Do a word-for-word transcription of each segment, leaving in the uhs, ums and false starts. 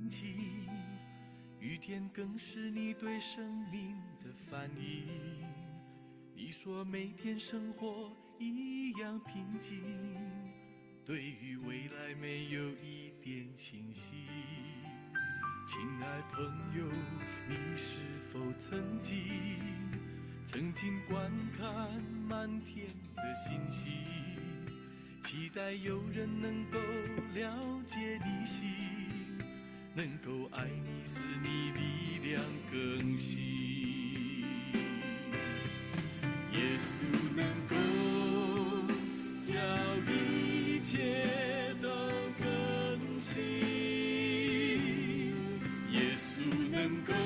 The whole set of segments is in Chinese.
静，雨天更是你对生命的反应。你说每天生活一样平静，对于未来没有一点信心。亲爱朋友，你是否曾经曾经观看满天的星星，期待有人能够了解你心，能够爱你使你力量更新。耶稣能够叫一切都更新，耶稣能够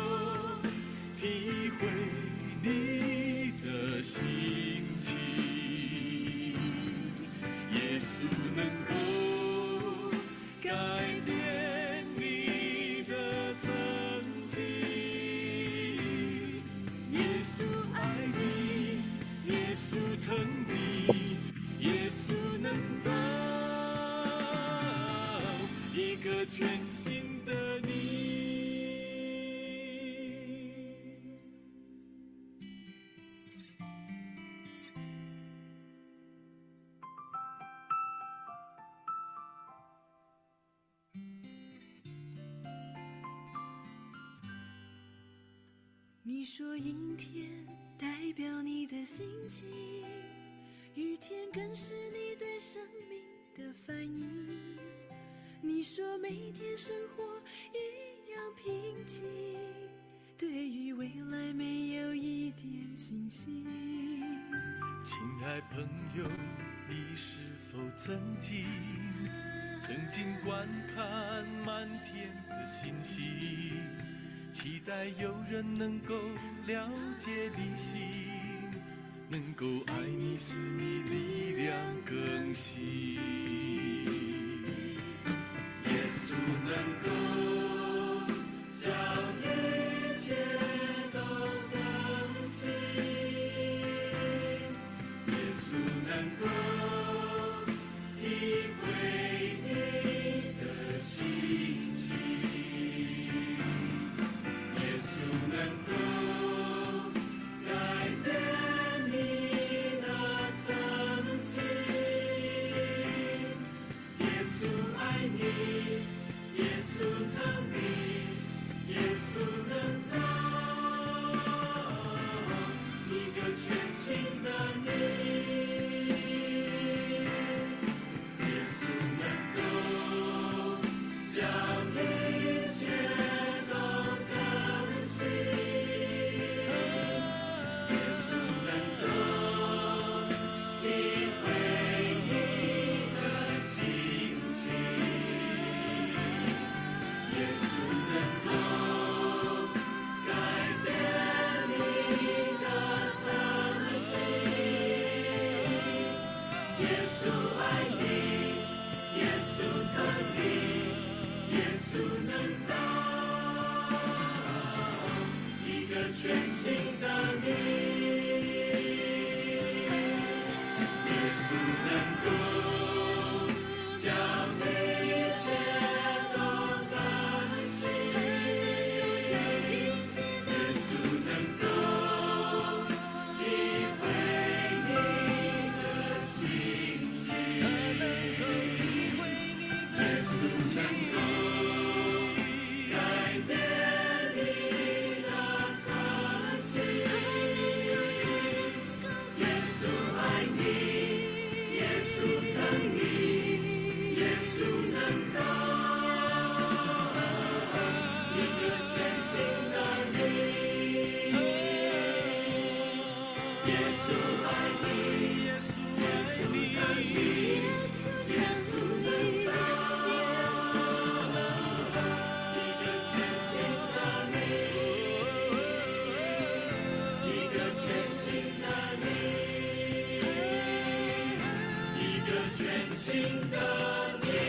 体会你的心情，耶稣能够改变你的曾经，耶稣爱你，耶稣疼你，耶稣能造一个全新的你。 你说阴天代表你的心情，雨天更是你对生命的反应。你说每天生活一样平静，对于未来没有一点信心。 亲爱朋友，你是否曾经曾经观看满天的星星，期待有人能够了解你心，能够爱你使你力量更新。耶稣能够叫一切都更新，耶稣能够体会你的心情，耶稣能够改变你的曾经，耶稣爱你，耶稣疼你，耶稣能造一个全新的你，耶稣能够叫一切都更新，耶稣能够体会你的心情，耶稣能够改变你的曾经，耶稣爱你，耶稣疼你，耶稣能造一个全新的你，耶稣能够将一切都更新，耶稣能够体会你的心情，耶稣能够改变你的曾经，耶稣爱你，耶稣疼你，耶稣能造一个全新的你，耶稣爱你，耶稣疼你，耶稣能造一个全新的你，一个全新的你，一个全新的你。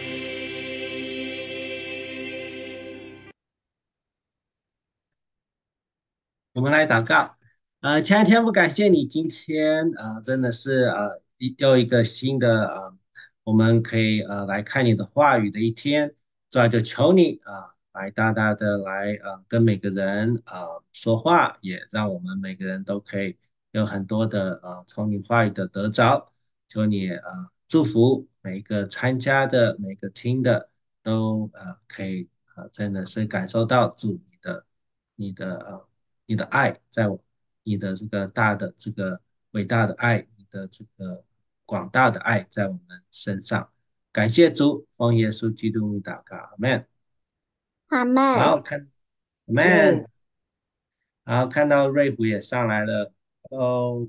我们来祷告。呃，亲爱的天父，感谢你今天呃，真的是呃一又一个新的呃，我们可以呃来看你的话语的一天。 主要就求你啊，来大大的来啊，跟每个人啊说话，也让我们每个人都可以有很多的啊从你话语的得着。求你啊祝福每一个参加的、每个听的都啊可以啊真的是感受到主你的、你的呃你的爱，在我你的这个大的这个伟大的爱，你的这个广大的爱在我们身上。感谢主，奉耶稣基督名祷告，阿门。 阿妹， 好看，阿门。 们好，看到瑞虎也上来了。哦，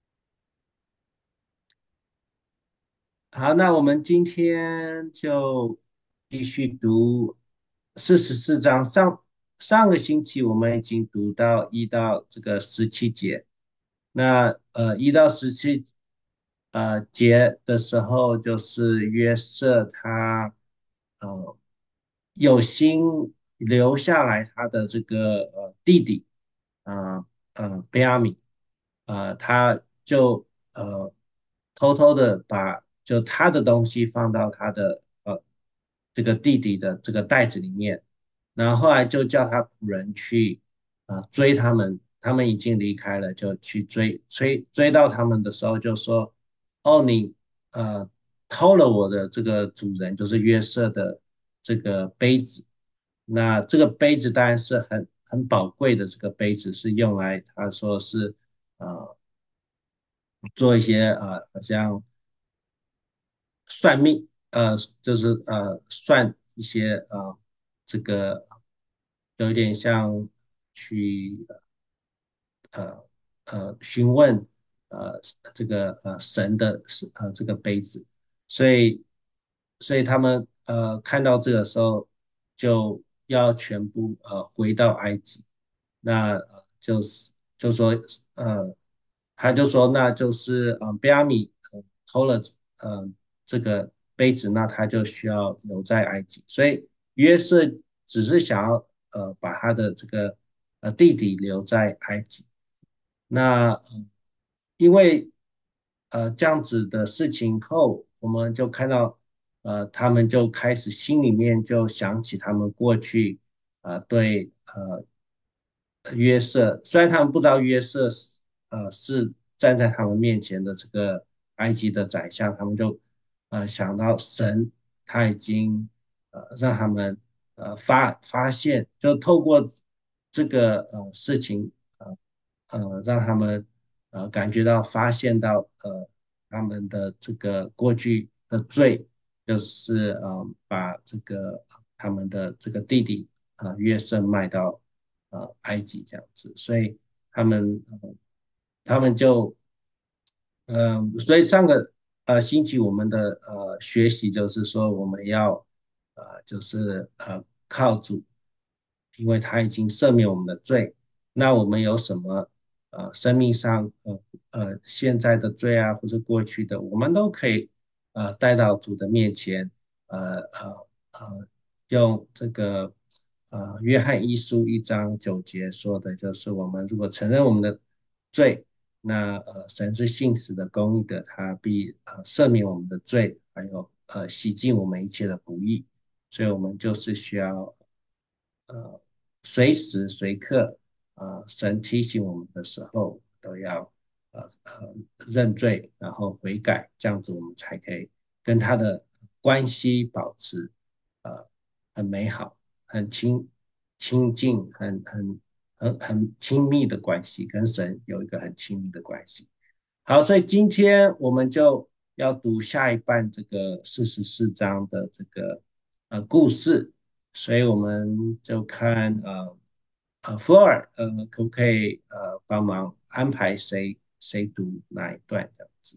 好，那我们今天就继续读四十四章。上上个星期我们已经读到一到这个十七节。那呃一到十七呃节的时候，就是约瑟他呃有心留下来他的这个呃弟弟，呃呃贝亚米，呃他就呃偷偷的把就他的东西放到他的呃这个弟弟的这个袋子里面，然后后来就叫他仆人去啊、呃追他们，他们已经离开了，就去追追追到他们的时候就说，哦你呃偷了我的这个主人就是约瑟的这个杯子，那这个杯子当然是很很宝贵的，这个杯子是用来他说是呃做一些呃好像算命，呃，就是呃算一些呃这个有一点像去呃呃询问呃这个呃神的呃这个杯子，所以所以他们呃看到这个时候就要全部呃回到埃及。那呃就是就说呃，他就说那就是呃，贝亚米呃偷了呃这个杯子，那他就需要留在埃及，所以约瑟只是想要呃把他的这个呃弟弟留在埃及。那呃因为呃这样子的事情后，我们就看到呃他们就开始心里面就想起他们过去呃对呃约瑟，虽然他们不知道约瑟是呃是站在他们面前的这个埃及的宰相，他们就呃想到神他已经呃让他们呃发发现，就透过这个呃事情呃呃让他们呃感觉到发现到呃他们的这个过去的罪，就是呃把这个他们的这个弟弟呃约瑟卖到呃埃及这样子，所以他们呃他们就嗯，所以上个呃星期我们的呃学习就是说我们要呃就是呃靠主，因为他已经赦免我们的罪。那我们有什么呃生命上呃呃现在的罪啊，或者过去的，我们都可以呃带到主的面前，呃呃呃用这个呃约翰一书一章九节说的，就是我们如果承认我们的罪。那呃，神是信实的、公义的，他必呃赦免我们的罪，还有呃洗净我们一切的不义。所以我们就是需要呃随时随刻呃神提醒我们的时候都要呃呃认罪，然后悔改，这样子我们才可以跟他的关系保持呃很美好、很亲亲近、很很很很亲密的关系，跟神有一个很亲密的关系。好，所以今天我们就要读下一半这个四十四章的这个呃故事，所以我们就看呃呃 Flor 呃可不可以呃帮忙安排谁谁读哪一段这样子？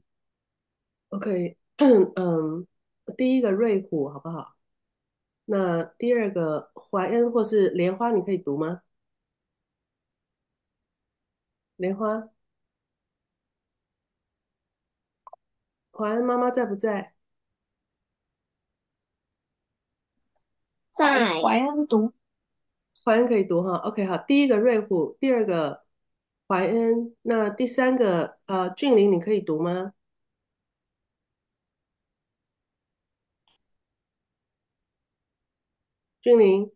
，OK，嗯，第一个瑞虎好不好？那第二个怀恩或是莲花，你可以读吗？莲花，怀恩妈妈在不在？ 在怀恩读。 怀恩可以读哈。OK，好，第一个瑞虎，第二个怀恩，那第三个呃俊霖，你可以读吗？ 俊霖，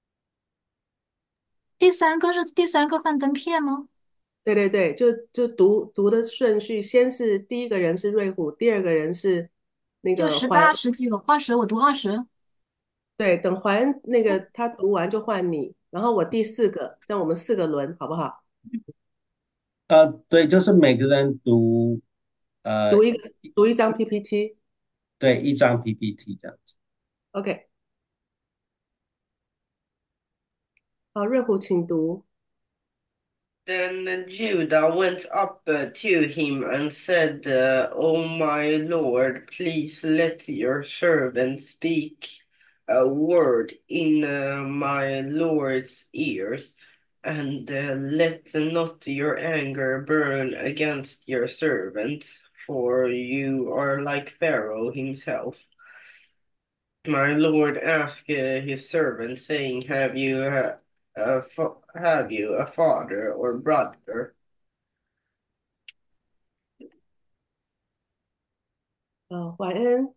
第三个是第三个幻灯片吗？ 对对对，就就读读的顺序，先是第一个人是瑞虎，第二个人是那就个怀， 十八、十九、二十，我读二十。 对，等怀那个他读完就换你，然后我第四个，这样我们四个轮，好不好？ 呃，对，就是每个人读，呃， 读一个读一张 P P T，OK， 对，一张 P P T 这样子。 好，瑞虎请读。 Then Judah went up uh, to him and said, uh, O my lord, please let your servant speak a word in uh, my lord's ears, and uh, let not your anger burn against your servant, for you are like Pharaoh himself. My lord asked uh, his servant, saying, Have you uh, a fa- have you a father or brother? 呃，怀恩，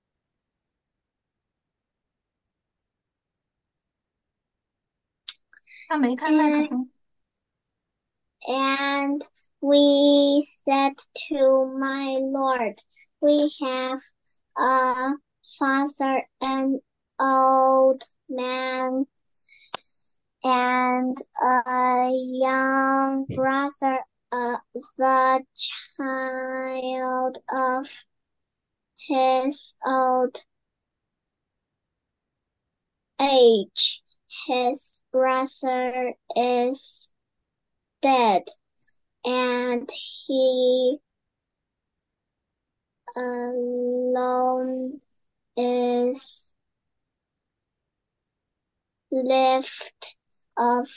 他没开麦克 And 风。 and we said to my Lord, we have a father, an old man, and a young brother, uh, the child of his old age. His brother is dead, and he alone is left of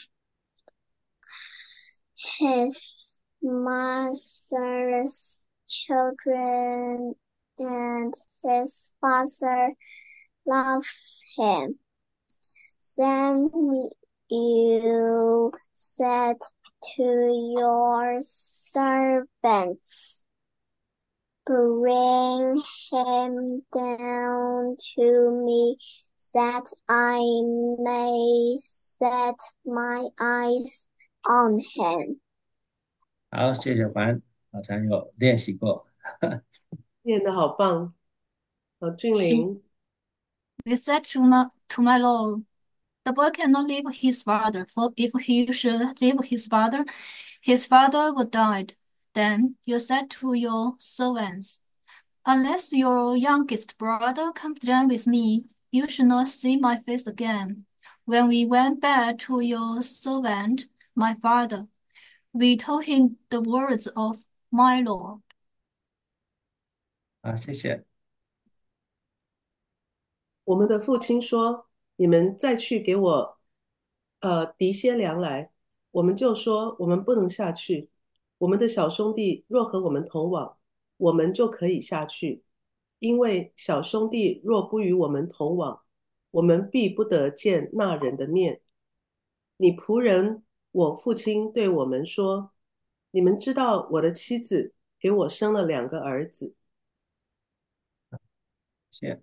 his mother's children, and his father loves him. Then you said to your servants, Bring him down to me, that I may set my eyes on him. 好，谢谢环，好像有练习过。 念的好棒。呃，俊霖， He said to my to my lord, the boy cannot leave his father, for if he should leave his father, his father would die. Then you said to your servants, Unless your youngest brother comes down with me, you should not see my face again. When we went back to your servant, my father, we told him the words of my lord. 好，谢谢。 我们的父亲说：“你们再去给我，呃，提些粮来。”我们就说：“我们不能下去。我们的小兄弟若和我们同往，我们就可以下去。因为小兄弟若不与我们同往，我们必不得见那人的面。你仆人，我父亲对我们说：你们知道我的妻子给我生了两个儿子。” 谢谢。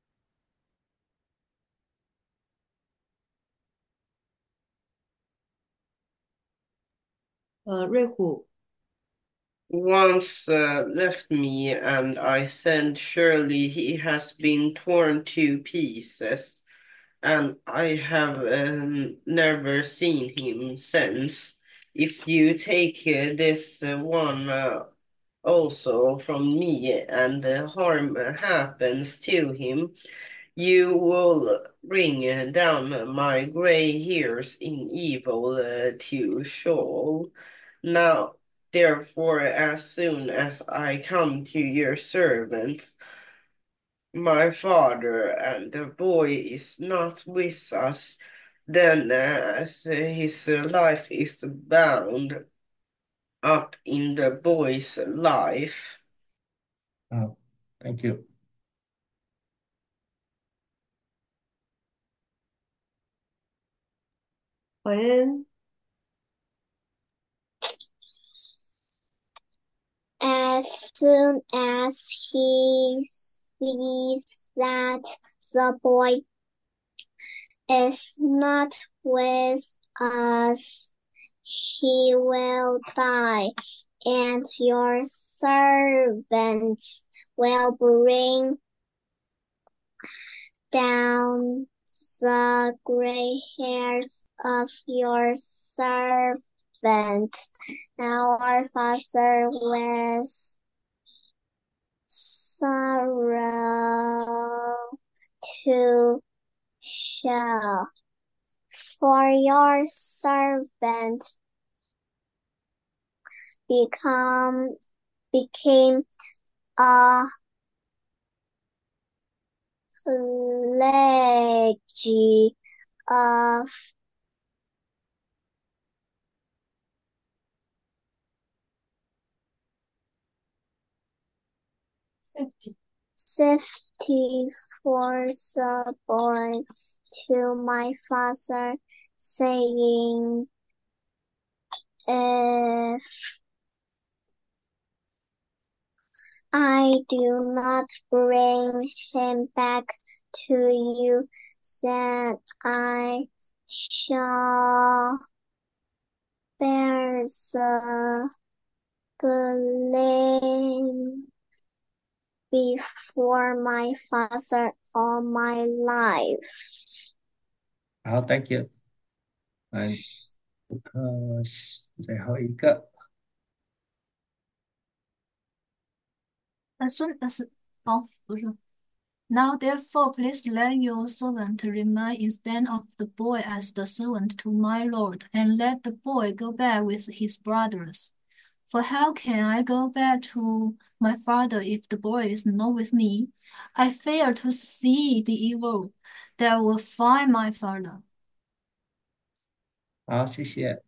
呃，瑞虎， Once uh, left me, and I said, Surely he has been torn to pieces, and I have um, never seen him since. If you take uh, this uh, one uh, also from me, and uh, harm happens to him, you will bring down my gray hairs in evil uh, to Sheol. Now, therefore, as soon as I come to your servant, my father, and the boy is not with us, then as his life is bound up in the boy's life. 好，Thank you。 怀恩， As soon as he sees that the boy is not with us, he will die, and your servants will bring down the gray hairs of your servant. Our father with sorrow to show, for your servant become became a plague of Safety. safety for the boy to my father, saying, if I do not bring him back to you, then I shall bear the blame before my father all my life. 好，Thank you。来，呃，最后一个。 As soon as 哦，不是。Now therefore please let your servant remain instead of the boy as the servant to my lord, and let the boy go back with his brothers. For how can I go back to my father if the boy is not with me? I fear to see the evil that will find my father. 好，谢谢。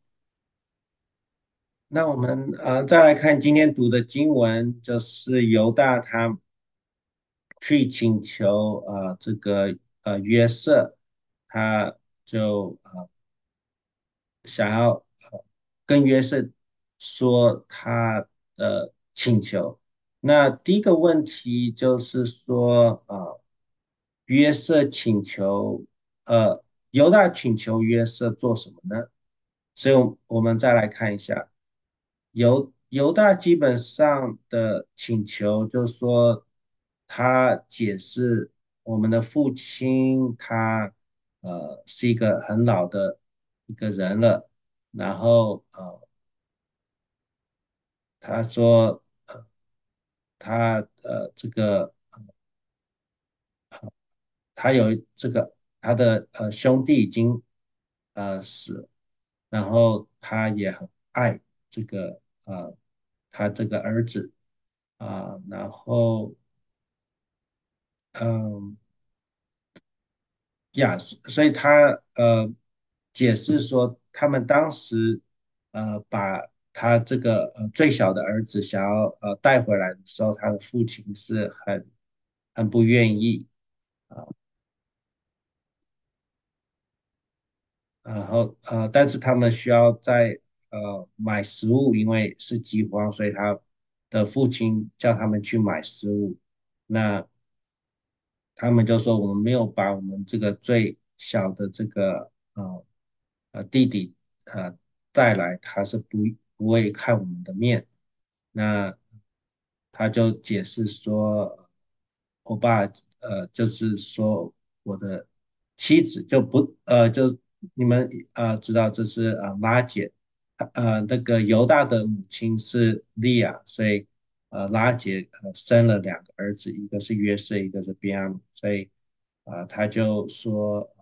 那我们呃再来看今天读的经文，就是犹大他去请求呃这个呃约瑟，他就呃想要呃跟约瑟说他的请求。那第一个问题就是说，呃，约瑟请求，呃，犹大请求约瑟做什么呢？所以，我我们再来看一下，犹犹大基本上的请求就是说，他解释我们的父亲他呃是一个很老的一个人了，然后呃他说呃他呃这个他有这个他的呃兄弟已经呃死了，然后他也很爱这个呃他这个儿子啊、然后嗯呀，所以他呃解释说，他们当时呃把他这个呃最小的儿子想要呃带回来的时候，他的父亲是很很不愿意。然后呃，但是他们需要在呃买食物，因为是饥荒，所以他的父亲叫他们去买食物。那他们就说我们没有把我们这个最小的这个呃呃弟弟呃带来，他是不不会看我们的面。那他就解释说，我爸呃就是说我的妻子就不呃就你们呃知道这是呃拉姐，呃那个犹大的母亲是利亚，所以呃拉姐呃生了两个儿子，一个是约瑟，一个是便雅悯，所以啊、呃他就说。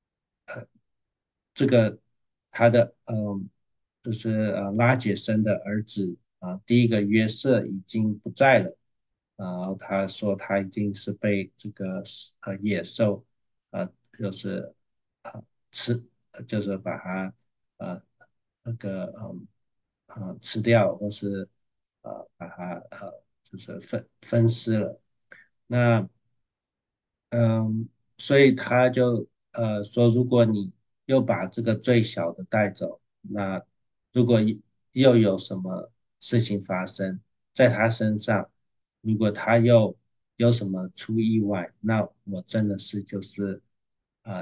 这个他的嗯，就是呃拉结生的儿子啊、第一个约瑟已经不在了，然后他说他已经是被这个呃野兽呃就是呃吃，就是把它呃那个嗯呃吃掉，或是呃把它呃就是分分尸了。那嗯，所以他就呃说，如果你又把这个最小的带走，那如果一又有什么事情发生在他身上，如果他又有什么出意外，那我真的是就是呃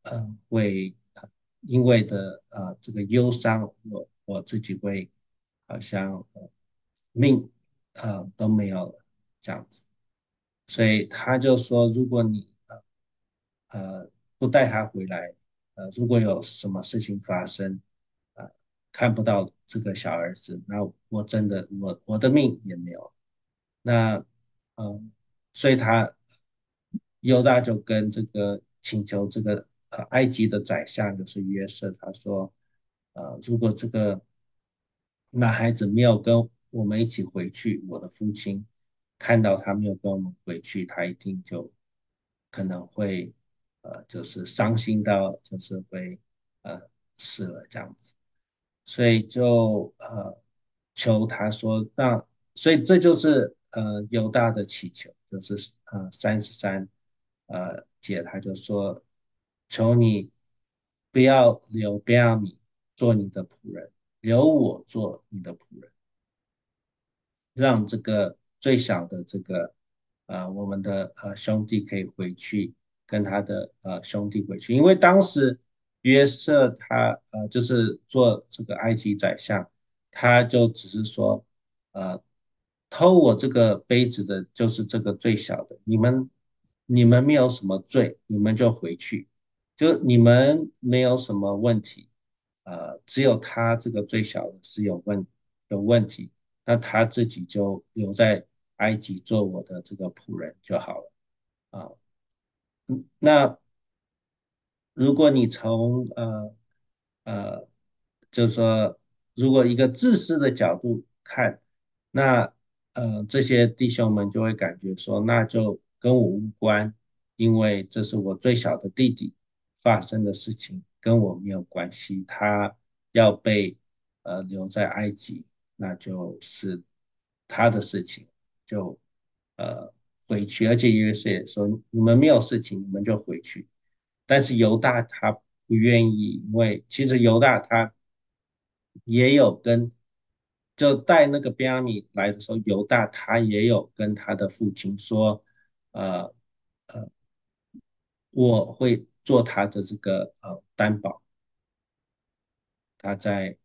呃会呃因为的呃这个忧伤，我我自己会好像呃命呃都没有了这样子。所以他就说，如果你呃呃不带他回来，呃如果有什么事情发生，呃看不到这个小儿子，那我真的我我的命也没有。那嗯、呃所以他犹大就跟这个请求这个呃埃及的宰相就是约瑟，他说，呃如果这个那孩子没有跟我们一起回去，我的父亲看到他没有跟我们回去，他一定就可能会呃，就是伤心到就是会呃死了这样子，所以就呃求他说，那所以这就是呃犹大的祈求，就是呃三十三呃节，他就说求你不要留便雅悯做你的仆人，留我做你的仆人。让这个最小的这个呃我们的呃兄弟可以回去跟他的呃兄弟回去，因为当时约瑟他呃就是做这个埃及宰相，他就只是说呃偷我这个杯子的就是这个最小的，你们你们没有什么罪，你们就回去，就你们没有什么问题，呃，只有他这个最小的是有问有问题。那他自己就留在埃及做我的这个仆人就好了啊。那如果你从呃呃，就是说，如果一个自私的角度看，那呃这些弟兄们就会感觉说，那就跟我无关，因为这是我最小的弟弟发生的事情，跟我没有关系。他要被呃留在埃及，那就是他的事情，就呃回去。而且约瑟也说，你们没有事情，你们就回去。但是犹大他不愿意，因为其实犹大他也有跟就带那个便雅悯来的时候，犹大他也有跟他的父亲说，呃呃，我会做他的这个呃担保，他在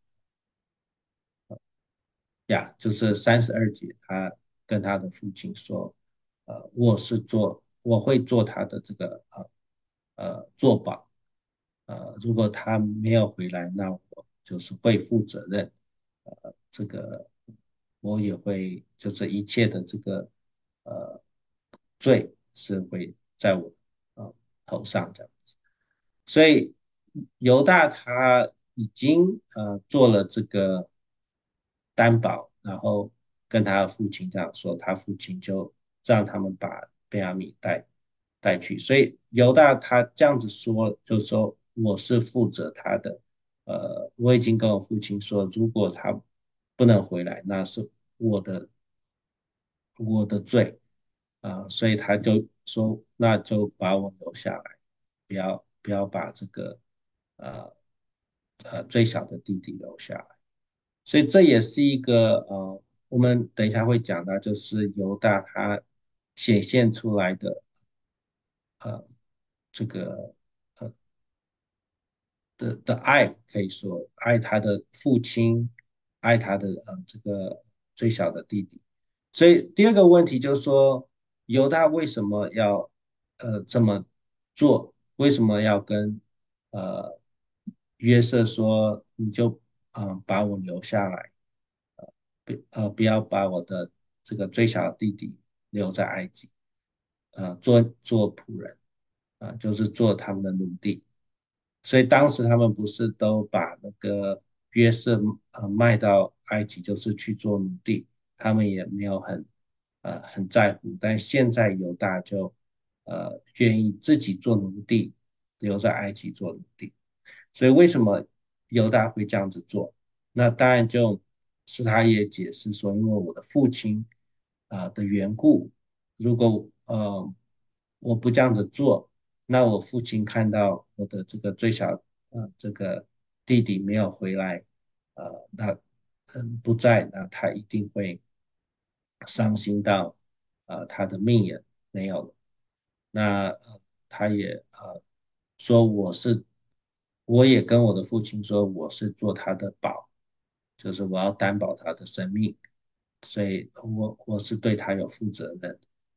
呀，就是三十二节，他跟他的父亲说，呃，我是做我会做他的这个呃呃做保，呃，如果他没有回来，那我就是会负责任。呃，这个我也会，就是一切的这个呃罪是会在我呃头上的。所以犹大他已经呃做了这个担保，然后跟他父亲这样说，他父亲就让他们把便雅悯带带去。所以犹大他这样子说，就是说我是负责他的，呃，我已经跟我父亲说，如果他不能回来，那是我的我的罪啊、呃所以他就说，那就把我留下来，不要不要把这个呃呃最小的弟弟留下来。所以这也是一个呃，我们等一下会讲到，就是犹大他显现出来的呃这个呃的的爱，可以说爱他的父亲，爱他的呃这个最小的弟弟。所以第二个问题就是说，犹大为什么要呃这么做？为什么要跟呃约瑟说，你就啊、呃把我留下来？不呃不要把我的这个最小的弟弟留在埃及，呃做做仆人，啊、呃就是做他们的奴隶。所以当时他们不是都把那个约瑟呃卖到埃及，就是去做奴隶，他们也没有很呃很在乎。但现在犹大就呃愿意自己做奴隶，留在埃及做奴隶。所以为什么犹大会这样子做？那当然就是他也解释说，因为我的父亲啊、呃的缘故，如果呃我不这样子做，那我父亲看到我的这个最小呃这个弟弟没有回来，呃那嗯不在，那他一定会伤心到呃他的命也没有了。那呃他也呃说我是，我也跟我的父亲说我是做他的保，就是我要担保他的生命，所以我我是对他有负责任。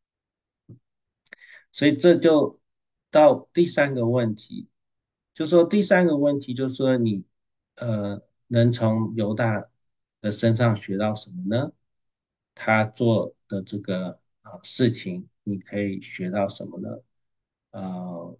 所以这就到第三个问题，就说第三个问题就是说你呃能从犹大的身上学到什么呢？他做的这个啊、呃事情，你可以学到什么呢？呃，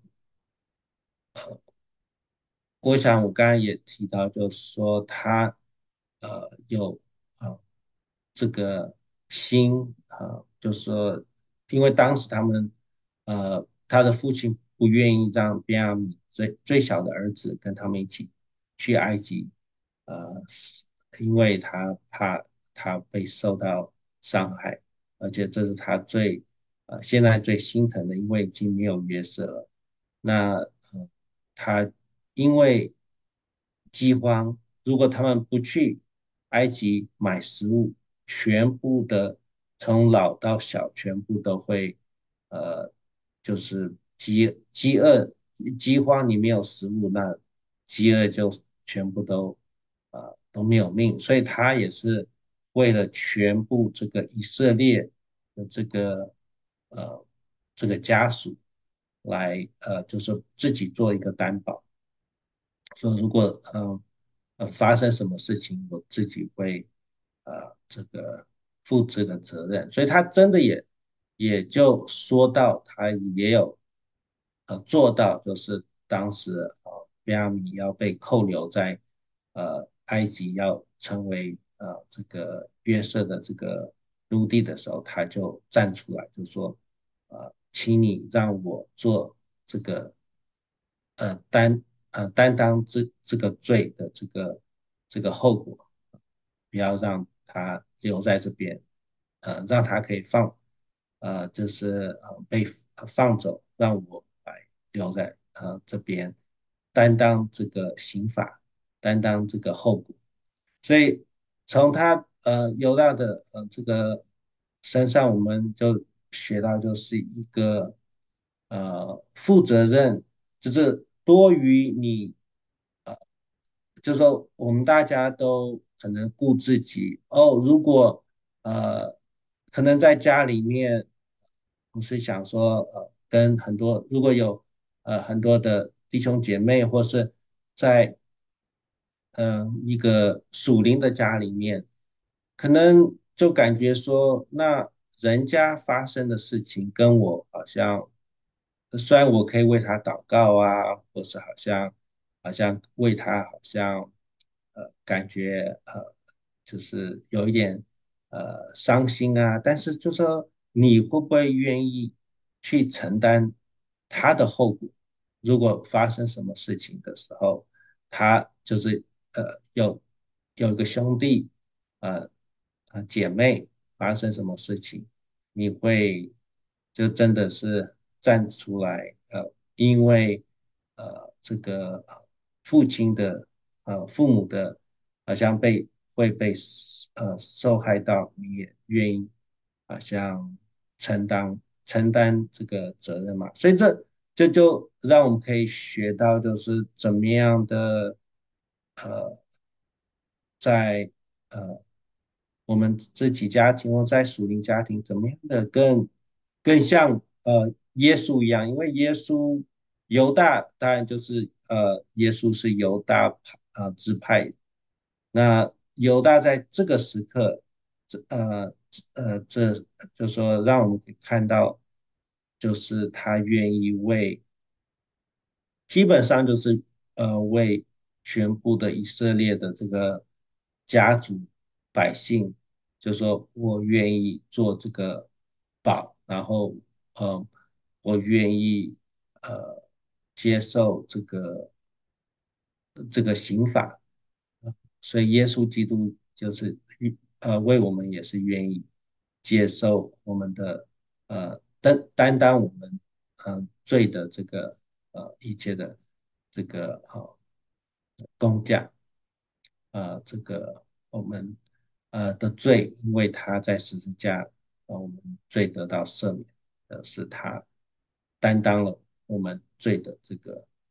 我想我刚刚也提到，就是说他呃有呃这个心啊、呃就是说，因为当时他们呃他的父亲不愿意让便雅悯最最小的儿子跟他们一起去埃及，呃，因为他怕他被受到伤害，而且这是他最呃现在最心疼的，因为已经没有约瑟了。那呃他因为饥荒，如果他们不去埃及买食物，全部的从老到小全部都会呃就是饥饥饿饥荒，你没有食物，那饥饿就全部都呃都没有命，所以他也是为了全部这个以色列的这个呃这个家属来呃就是自己做一个担保。说如果嗯呃发生什么事情，我自己会呃这个负这个责任，所以他真的也也就说到他也有呃做到，就是当时呃便雅悯要被扣留在呃埃及，要成为呃这个约瑟的这个奴隶的时候，他就站出来就说呃请你让我做这个。呃担呃担当这这个罪的这个这个后果，不要让他留在这边，呃，让他可以放，呃，就是呃被呃放走，让我来留在呃这边担当这个刑罚，担当这个后果。所以从他呃犹大的呃这个身上，我们就学到就是一个呃负责任，就是多于你呃，就是说我们大家都可能顾自己哦，如果呃可能在家里面，我是想说呃跟很多如果有呃很多的弟兄姐妹，或是在嗯，呃一个属灵的家里面，可能就感觉说，那人家发生的事情跟我好像，虽然我可以为他祷告啊，或是好像好像为他好像呃感觉呃就是有一点呃伤心啊，但是就说你会不会愿意去承担他的后果？如果发生什么事情的时候，他就是呃有有一个兄弟呃呃姐妹发生什么事情，你会就真的是站出来呃，因为呃这个呃父亲的呃父母的好像被会被呃受害到，你也愿意好像承担承担这个责任嘛，所以这这就让我们可以学到，就是怎么样的呃，在呃我们自己家庭或在属灵家庭，怎么样的更更像呃耶稣一样，因为耶稣犹大当然就是呃耶稣是犹大派呃支派，那犹大在这个时刻，这呃呃这就说让我们可以看到，就是他愿意为。基本上就是呃为全部的以色列的这个家族百姓，就说我愿意做这个保，然后呃我愿意呃接受这个这个刑罚，所以耶稣基督就是呃为我们也是愿意接受我们的呃担担当我们嗯、呃罪的这个呃一切的这个呃工价，呃这个我们呃的罪，因为他在十字架呃我们罪得到赦免，呃是他担当了我们罪的这个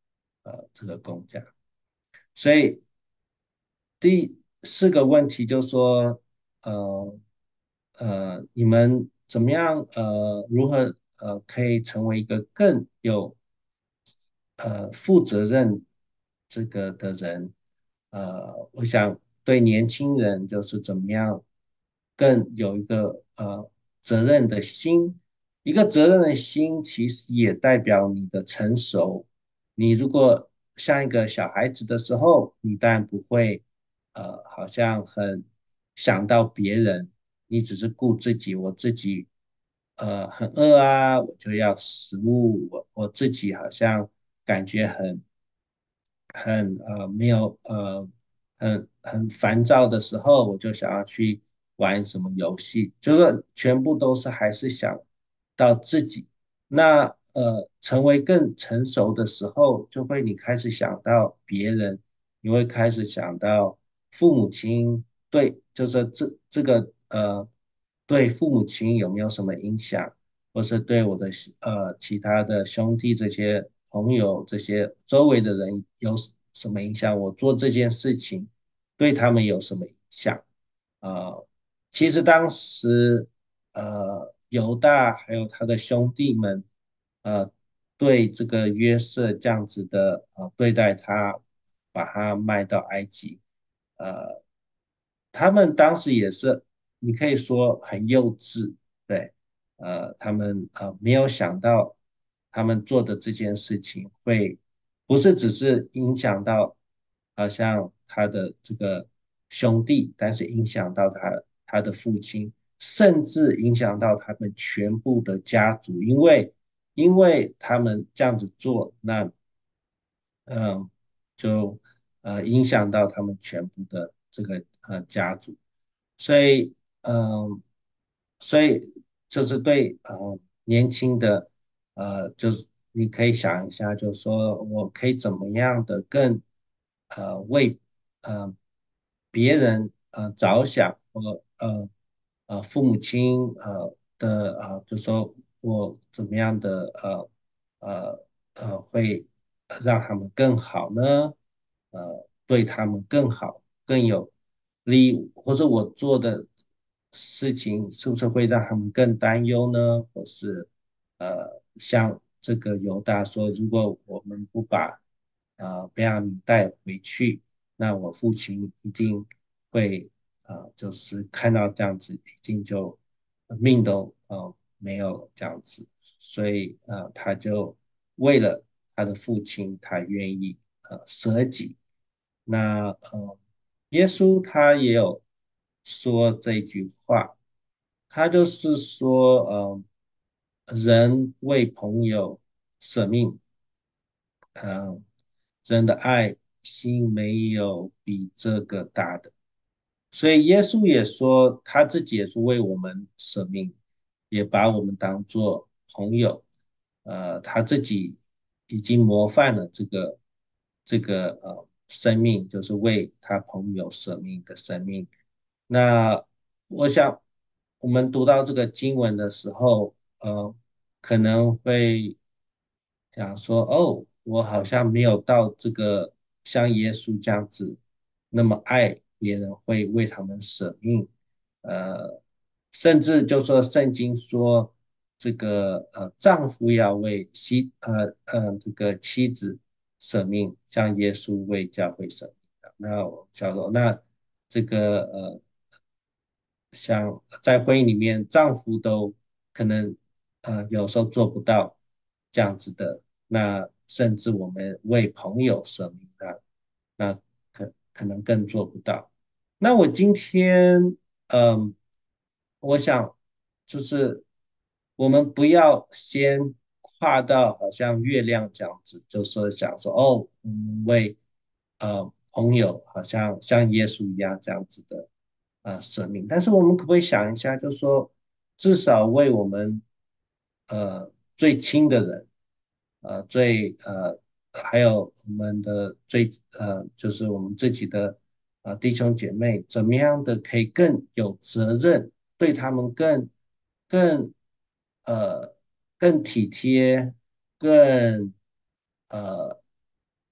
呃这个公家。所以第四个问题就说，呃呃，你们怎么样呃如何呃可以成为一个更有呃负责任这个的人？呃，我想对年轻人就是怎么样更有一个呃责任的心，一个责任的心其实也代表你的成熟。你如果像一个小孩子的时候，你当然不会呃好像很想到别人，你只是顾自己，我自己呃很饿啊，我就要食物，我我自己好像感觉很很呃没有呃很很烦躁的时候，我就想要去玩什么游戏，就是全部都是还是想到自己。那呃成为更成熟的时候，就会你开始想到别人，你会开始想到父母亲对，就是这这个呃对父母亲有没有什么影响？或是对我的呃其他的兄弟这些朋友这些周围的人有什么影响？我做这件事情对他们有什么影响？呃，其实当时呃犹大还有他的兄弟们，呃对这个约瑟这样子的呃对待他，把他卖到埃及，呃，他们当时也是，你可以说很幼稚，对。呃，他们呃没有想到，他们做的这件事情会不是只是影响到，好像他的这个兄弟，但是影响到他他的父亲，甚至影响到他们全部的家族，因为因为他们这样子做，那嗯，就呃影响到他们全部的这个呃家族，所以嗯，所以就是对呃年轻的呃，就是你可以想一下，就是说我可以怎么样的更呃为呃别人呃着想，或呃呃父母亲呃的呃，就说我怎么样的呃呃呃会让他们更好呢？呃，对他们更好，更有利益，或者我做的事情是不是会让他们更担忧呢？或是呃，像这个犹大说，如果我们不把呃贝亚米带回去，那我父亲一定会呃，就是看到这样子，已经就命都呃没有这样子，所以呃，他就为了他的父亲，他愿意呃舍己。那呃，耶稣他也有说这句话，他就是说，呃，人为朋友舍命，嗯、人的爱心没有比这个大的。所以耶稣也说，他自己也是为我们舍命，也把我们当做朋友。呃，他自己已经模范了这个这个呃生命，就是为他朋友舍命的生命。那我想，我们读到这个经文的时候，呃，可能会想说，哦，我好像没有到这个像耶稣这样子那么爱别人，会为他们舍命。呃，甚至就说圣经说，这个呃丈夫要为妻呃呃这个妻子舍命，像耶稣为教会舍命的。那我想说，那这个呃像在婚姻里面，丈夫都可能呃有时候做不到这样子的，那甚至我们为朋友舍命的，那可可能更做不到。那我今天嗯，我想就是我们不要先跨到好像月亮这样子，就说想说哦，嗯，为呃朋友好像像耶稣一样这样子的。呃生命。但是我们可不可以想一下，就是说，至少为我们呃最亲的人，呃最呃还有我们的最呃就是我们自己的呃弟兄姐妹，怎么样的可以更有责任，对他们更更呃更体贴，更呃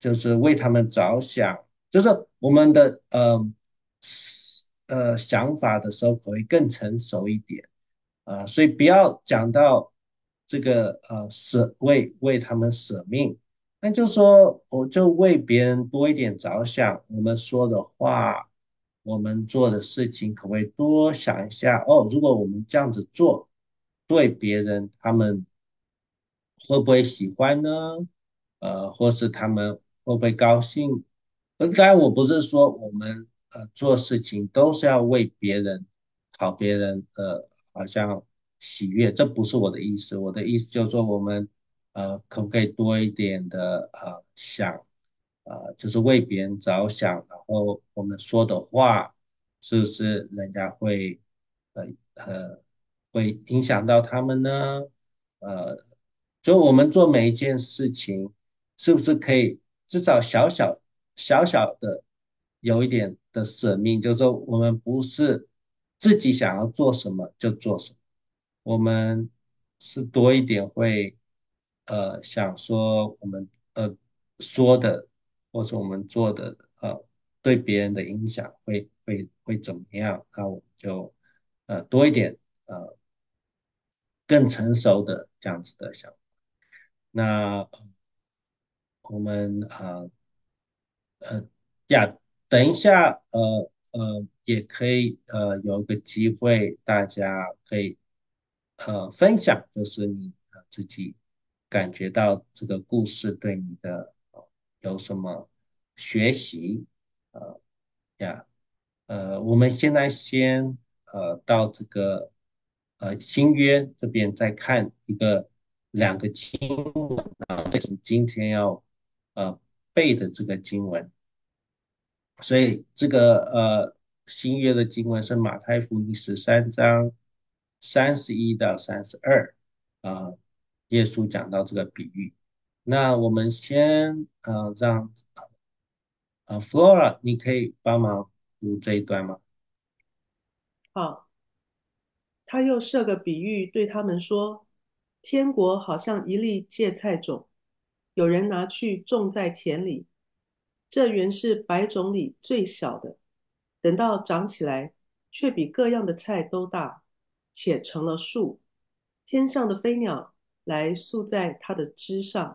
就是为他们着想，就是我们的呃思呃想法的时候会更成熟一点。啊、所以不要讲到这个呃舍为为他们舍命，那就说我就为别人多一点着想，我们说的话，我们做的事情，可不可以多想一下哦？如果我们这样子做，对别人他们会不会喜欢呢？呃，或是他们会不会高兴？呃当然，我不是说我们呃做事情都是要为别人讨别人的好像喜悦，这不是我的意思。我的意思就是说，我们呃可不可以多一点的呃想，呃就是为别人着想，然后我们说的话是不是人家会呃呃会影响到他们呢？呃，就我们做每一件事情，是不是可以至少小小小小的有一点的舍命？就是说，我们不是自己想要做什么就做什么，我们是多一点会呃想说我们呃说的或是我们做的呃对别人的影响会会会怎么样？那我们就呃多一点呃更成熟的这样子的想法。那呃我们啊呃呀，等一下呃呃也可以呃有一个机会，大家可以呃分享，就是你呃自己感觉到这个故事对你的呃有什么学习呃呀呃我们现在先呃到这个呃新约这边再看一个两个经文啊，这是今天要呃背的这个经文。所以这个呃新约的经文是马太福音十三章三十一到三十二啊，耶稣讲到这个比喻。那我们先呃让呃 Flora，你可以帮忙读这一段吗？ 好，他又设个比喻对他们说：天国好像一粒芥菜种，有人拿去种在田里，这原是百种里最小的，等到长起来，却比各样的菜都大，且成了树，天上的飞鸟来宿在它的枝上。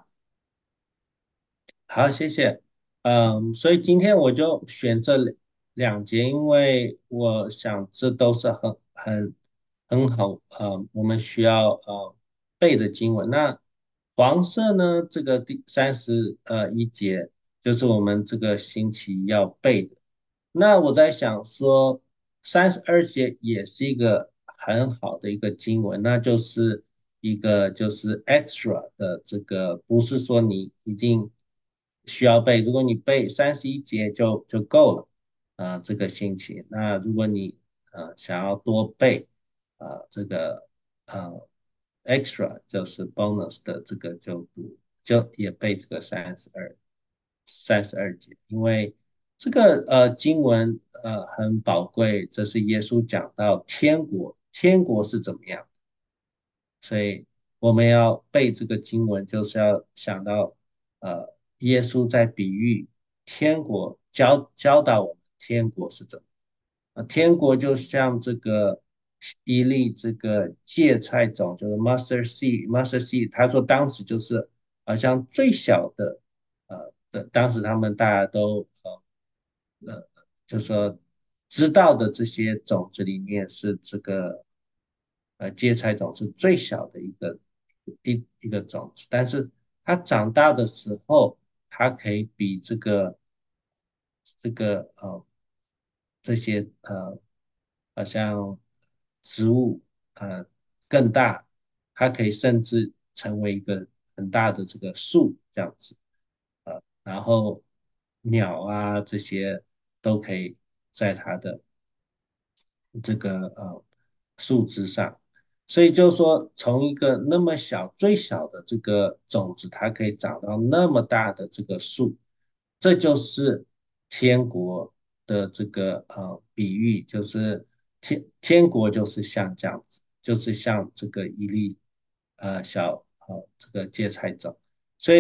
好，谢谢。嗯，所以今天我就选这两两节，因为我想这都是很很很好，呃，我们需要呃背的经文。那黄色呢，这个第三十呃一节就是我们这个星期要背的。那我在想说，三十二节也是一个很好的一个经文，那就是一个就是 extra 的这个，不是说你一定需要背，如果你背三十一节就就够了，啊、这个星期。那如果你呃想要多背，啊、这个呃 extra 就是 bonus 的这个就读就也背这个三十二三十二节，因为这个呃经文呃很宝贵，这是耶稣讲到天国，天国是怎么样，所以我们要背这个经文，就是要想到呃耶稣在比喻天国，教教导我们天国是怎么。啊，天国就像这个一粒这个芥菜种，就是 mustard seed，mustard seed，他说当时就是好像最小的，呃的，当时他们大家都呃呃，就说知道的这些种子里面是这个呃芥菜种是最小的一个一一个种子，但是它长大的时候，它可以比这个这个呃这些呃好像植物呃更大，它可以甚至成为一个很大的这个树这样子。然后鸟啊这些都可以在它的这个呃树枝上，所以就是说从一个那么小最小的这个种子，它可以长到那么大的这个树，这就是天国的这个呃比喻，就是天天国就是像这样子，就是像这个一粒呃小呃这个芥菜种。所以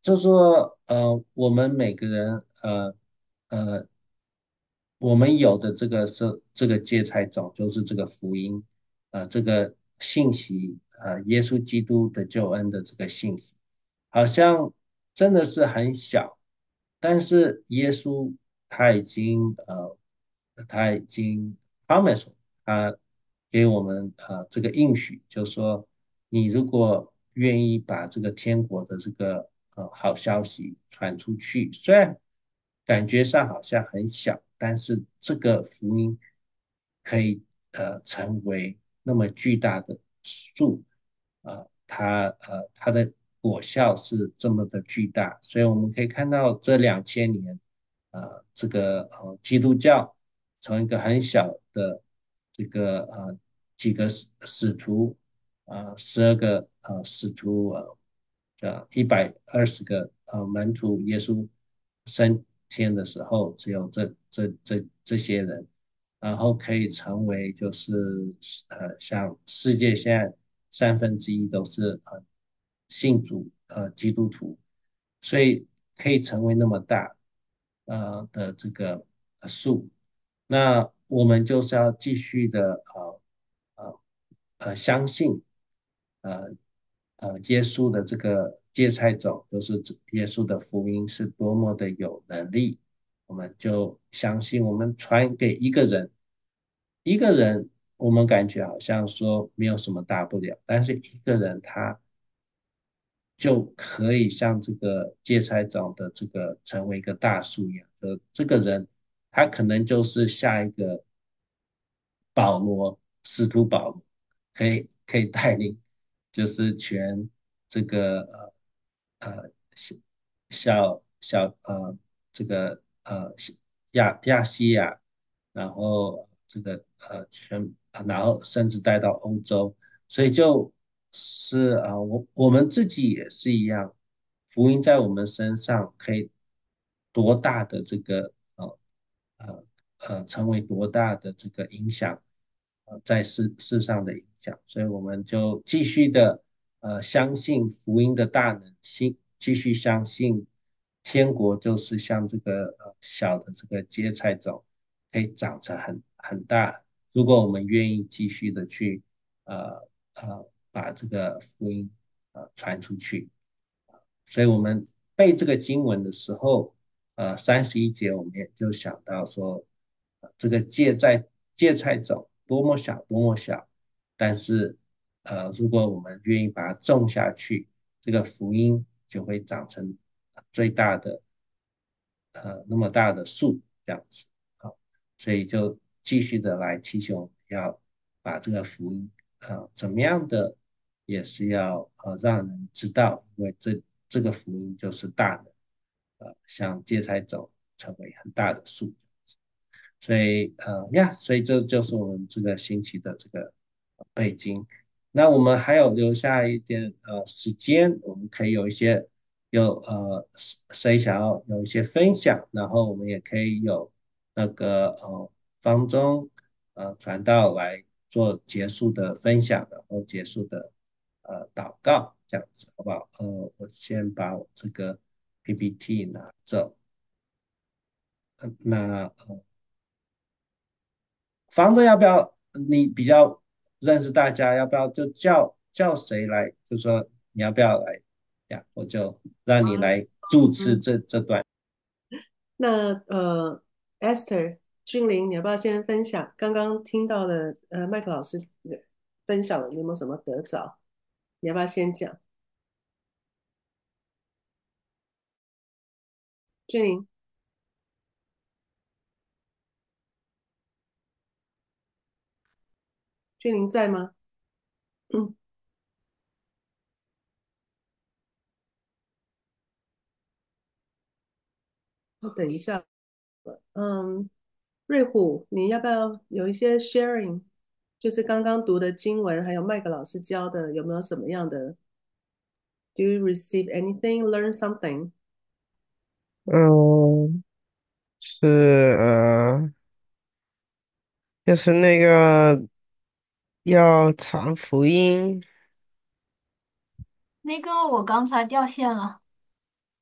就说呃，我们每个人呃呃，我们有的这个是这个芥菜种，就是这个福音，呃，这个信息，呃，耶稣基督的救恩的这个信息，好像真的是很小，但是耶稣他已经呃，他已经 promise 他给我们呃这个应许，就是说你如果愿意把这个天国的这个呃好消息传出去，虽然感觉上好像很小，但是这个福音可以呃成为那么巨大的树，呃，它呃它的果效是这么的巨大，所以我们可以看到这两千年，呃，这个呃基督教从一个很小的这个呃几个使使徒，呃十二个呃使徒呃呃一百二十个呃门徒，耶稣升天的时候只有这这这这些人，然后可以成为就是呃像世界现在三分之一都是呃信主呃基督徒，所以可以成为那么大呃的这个呃树，那我们就是要继续的呃呃呃相信呃呃耶稣的这个芥菜种，就是指耶稣的福音是多么的有能力，我们就相信我们传给一个人，一个人我们感觉好像说没有什么大不了，但是一个人他就可以像这个芥菜种的这个成为一个大树一样，呃，这个人他可能就是下一个保罗，使徒保罗，可以可以带领，就是全这个呃呃小小呃这个呃亚亚细亚，然后这个呃全，然后甚至带到欧洲，所以就是啊、呃我我们自己也是一样，福音在我们身上可以多大的这个呃呃呃成为多大的这个影响，呃在世世上的影响，所以我们就继续的呃相信福音的大能，信继续相信天国就是像这个呃小的这个芥菜种，可以长成很很大。如果我们愿意继续的去呃呃把这个福音呃传出去，所以我们背这个经文的时候，呃，三十一节我们也就想到说，呃这个芥菜芥菜种多么小多么小，但是呃，如果我们愿意把它种下去，这个福音就会长成最大的呃那么大的树这样子。好，所以就继续的来提醒我们要把这个福音呃怎么样的也是要呃让人知道，因为这这个福音就是大的，呃像芥菜种成为很大的树。所以呃呀，所以这就是我们这个星期的这个背景。那我们还有留下一点呃时间，我们可以有一些有呃谁谁想要有一些分享，然后我们也可以有那个呃方中呃传道来做结束的分享，然后结束的呃祷告，这样子好不好？呃，我先把我这个 P P T 拿走，呃那呃房东要不要？你比较认识大家，要不要就叫叫谁来？就说你要不要来呀？我就让你来主持嗯， 这这段。 那呃，Esther、君临，你要不要先分享刚刚听到的？呃，麦克老师分享了，你有没有什么得着？你要不要先讲？君临，君临在吗？嗯，我等一下。嗯，瑞虎，你要不要有一些 sharing？就是刚刚读的经文，还有麦克老师教的，有没有什么样的？Do you receive anything? Learn something? 嗯，是呃，就是那个要传福音。 那个我刚才掉线了。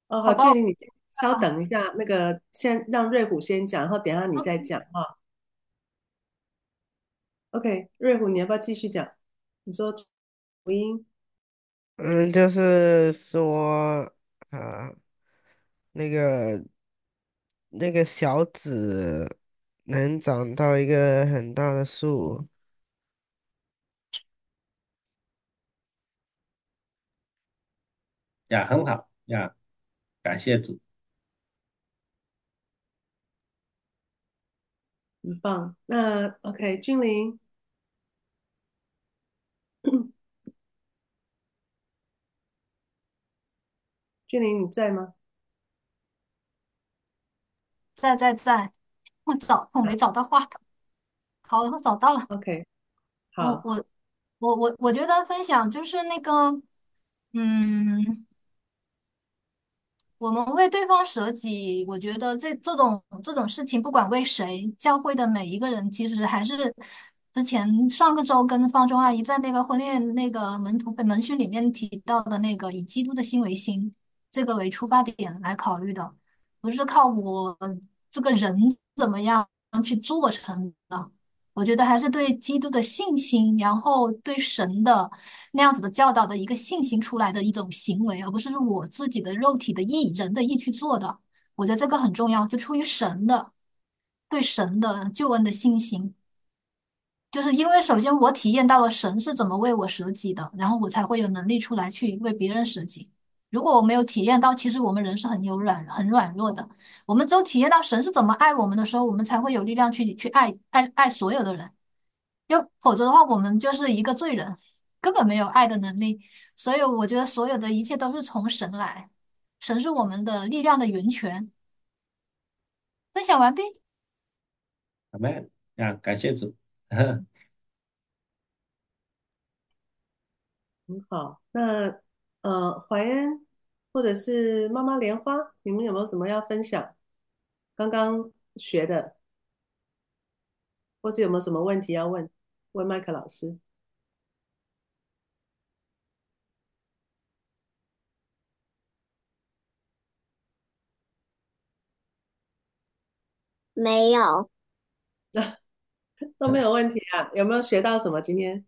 哦，好， 好吧建议你稍等一下，那个先让瑞虎先讲，然后等一下你再讲哈。OK，瑞虎，你要不要继续讲？你说福音。 嗯，就是说，啊，那个那个小子能长到一个很大的树。 呀，很好呀，感谢主。 很棒。那 OK，君临，君临你在吗在在在，我找我没找到话筒，好，我找到了。 ？OK，好， 我我我我我觉得分享就是那个，嗯。我们为对方舍己，我觉得这这种这种事情，不管为谁，教会的每一个人，其实还是之前上个周跟方中阿姨在那个婚恋那个门徒门训里面提到的那个以基督的心为心，这个为出发点来考虑的，不是靠我这个人怎么样去做成的。我觉得还是对基督的信心，然后对神的那样子的教导的一个信心出来的一种行为，而不是我自己的肉体的意、人的意去做的。我觉得这个很重要，就出于神的对神的救恩的信心，就是因为首先我体验到了神是怎么为我舍己的，然后我才会有能力出来去为别人舍己。如果我没有体验到，其实我们人是很有软、很软弱的。我们只有体验到神是怎么爱我们的时候，我们才会有力量去去爱爱爱所有的人。又否则的话，我们就是一个罪人，根本没有爱的能力。所以我觉得所有的一切都是从神来，神是我们的力量的源泉。分享完毕。 阿门呀，感谢主。 很好。那呃，怀恩或者是妈妈莲花，你们有没有什么要分享？刚刚学的，或是有没有什么问题要问？问麦克老师。 没有， 都没有问题啊？有没有学到什么今天？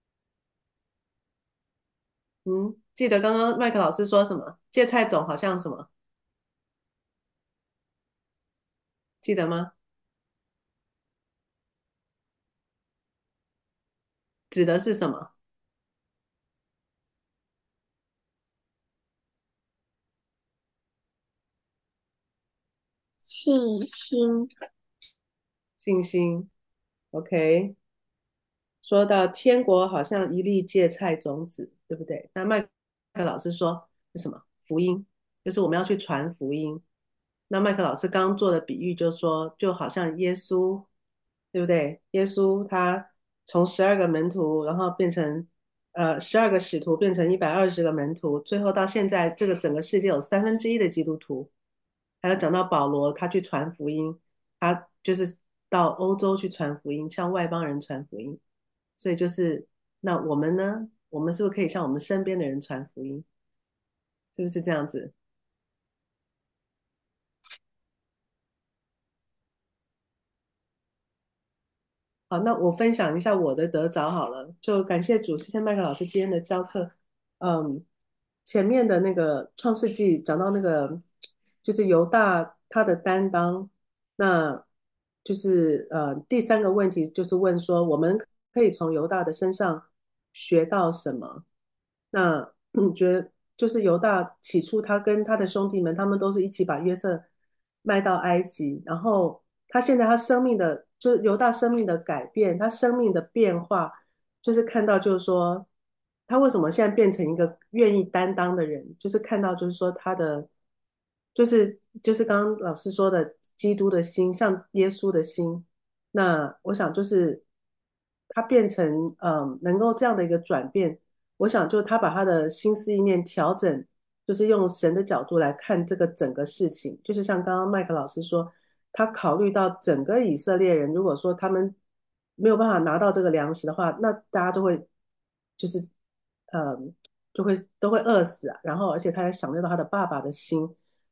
嗯，记得刚刚麦克老师说什么？芥菜种好像什么？记得吗？指的是什么？ 信心。 信心。OK，说到天国好像一粒芥菜种子，对不对？那麦克老师说是什么？福音，就是我们要去传福音。那麦克老师刚刚做的比喻，就是说，就好像耶稣，对不对？耶稣他从十二个门徒，然后变成呃十二个使徒，变成一百二十个门徒，最后到现在，这个整个世界有三分之一的基督徒。还有讲到保罗，他去传福音，他就是到欧洲去传福音，向外邦人传福音。所以就是那我们呢？我们是不是可以向我们身边的人传福音？是不是这样子？好，那我分享一下我的得着好了，就感谢主，谢谢麦克老师今天的教课。嗯，前面的那个创世纪讲到那个，就是犹大他的担当，那就是呃第三个问题就是问说，我们可以从犹大的身上学到什么？那嗯，觉得就是犹大起初他跟他的兄弟们，他们都是一起把约瑟卖到埃及，然后他现在他生命的就是犹大生命的改变，他生命的变化，就是看到就是说他为什么现在变成一个愿意担当的人，就是看到就是说他的就是就是刚刚老师说的基督的心，像耶稣的心，那我想就是他变成嗯能够这样的一个转变。我想，就他把他的心思意念调整，就是用神的角度来看这个整个事情。就是像刚刚麦克老师说，他考虑到整个以色列人，如果说他们没有办法拿到这个粮食的话，那大家都会就是呃就会都会饿死啊。然后，而且他还想到他的爸爸的心，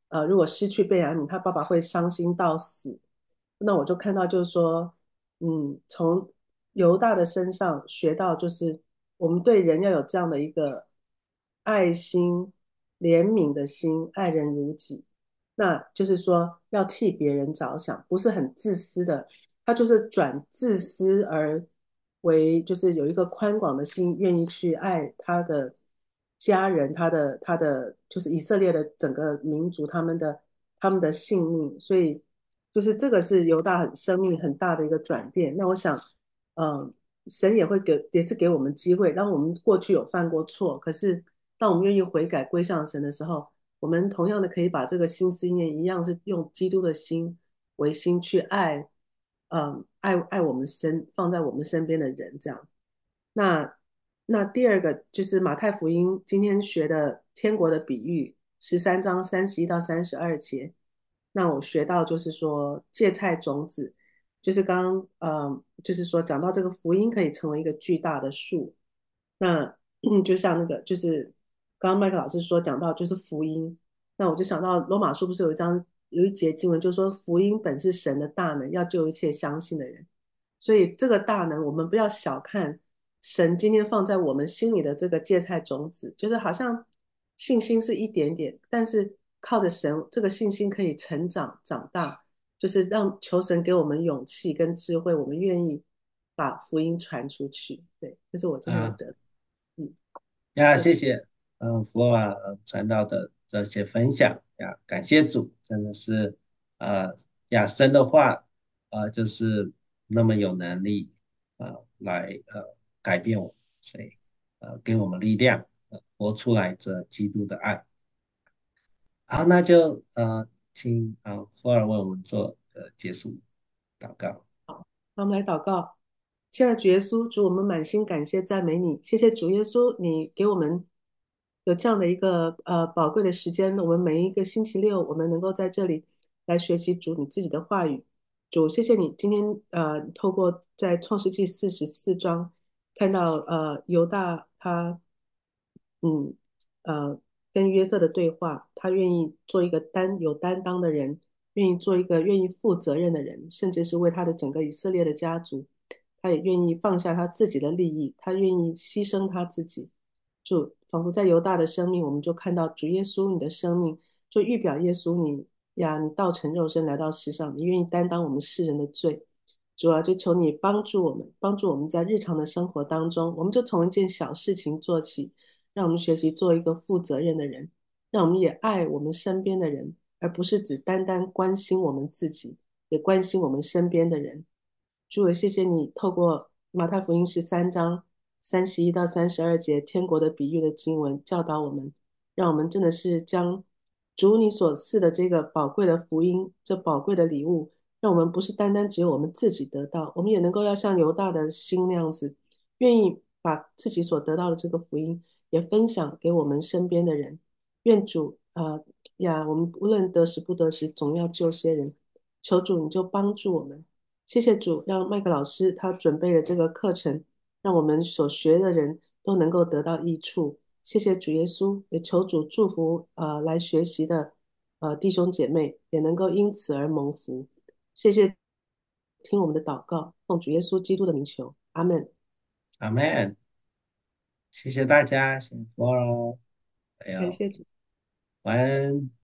呃，如果失去贝雅敏，他爸爸会伤心到死。那我就看到就是说，嗯，从犹大的身上学到，就是我们对人要有这样的一个爱心、怜悯的心，爱人如己。那就是说，要替别人着想，不是很自私的，他就是转自私而为，就是有一个宽广的心，愿意去爱他的家人，他的他的就是以色列的整个民族，他们的他们的性命，所以就是这个是犹大很生命很大的一个转变。那我想，嗯，神也会给，也是给我们机会，当我们过去有犯过错，可是当我们愿意悔改归向神的时候，我们同样的可以把这个心思念一样是用基督的心为心去爱，嗯，爱爱我们身放在我们身边的人，这样。那那第二个就是马太福音今天学的天国的比喻，十三章三十一到三十二节。那我学到就是说芥菜种子，就是刚呃，就是说讲到这个福音可以成为一个巨大的树。那嗯就像那个就是刚刚麦克老师说讲到就是福音，那我就想到罗马书不是有一章有一节经文，就是说福音本是神的大能，要救一切相信的人。所以这个大能，我们不要小看神今天放在我们心里的这个芥菜种子，就是好像信心是一点点，但是靠着神，这个信心可以成长长大，就是让求神给我们勇气跟智慧，我们愿意把福音传出去。对，这是我今天的啊得，嗯， 呀， 谢主。 谢谢，嗯，福尔呃传道的这些分享呀，感谢主，真的是，呃，呀，神的话，呃，就是那么有能力，呃，来呃改变我们，所以呃给我们力量，呃，活出来这基督的爱。好，那就呃，请呃福尔为我们做呃结束祷告。 那我们来祷告，亲爱的主耶稣，主我们满心感谢赞美你，谢谢主耶稣，你给我们有这样的一个呃宝贵的时间，我们每一个星期六，我们能够在这里来学习主你自己的话语。主，谢谢你今天呃透过在创世纪四十四章看到呃犹大他嗯呃跟约瑟的对话，他愿意做一个担有担当的人，愿意做一个愿意负责任的人，甚至是为他的整个以色列的家族，他也愿意放下他自己的利益，他愿意牺牲他自己。就仿佛在犹大的生命，我们就看到主耶稣你的生命，就预表耶稣你呀，你道成肉身来到世上，你愿意担当我们世人的罪。主啊，就求你帮助我们，帮助我们在日常的生活当中，我们就从一件小事情做起，让我们学习做一个负责任的人，让我们也爱我们身边的人，而不是只单单关心我们自己，也关心我们身边的人。主也谢谢你透过马太福音十三章三十一到三十二节天国的比喻的经文教导我们，让我们真的是将主你所赐的这个宝贵的福音，这宝贵的礼物，让我们不是单单只有我们自己得到，我们也能够要像犹大的心那样子，愿意把自己所得到的这个福音也分享给我们身边的人。愿主呃呀，我们无论得时不得时，总要救些人。求主你就帮助我们，谢谢主，让麦克老师他准备的这个课程，让我们所学的人都能够得到益处。谢谢主耶稣，也求主祝福呃来学习的呃弟兄姐妹，也能够因此而蒙福。谢谢，听我们的祷告，奉主耶稣基督的名求，阿门。 阿门，谢谢大家，谢谢福尔哦，还有感谢主。 晚安。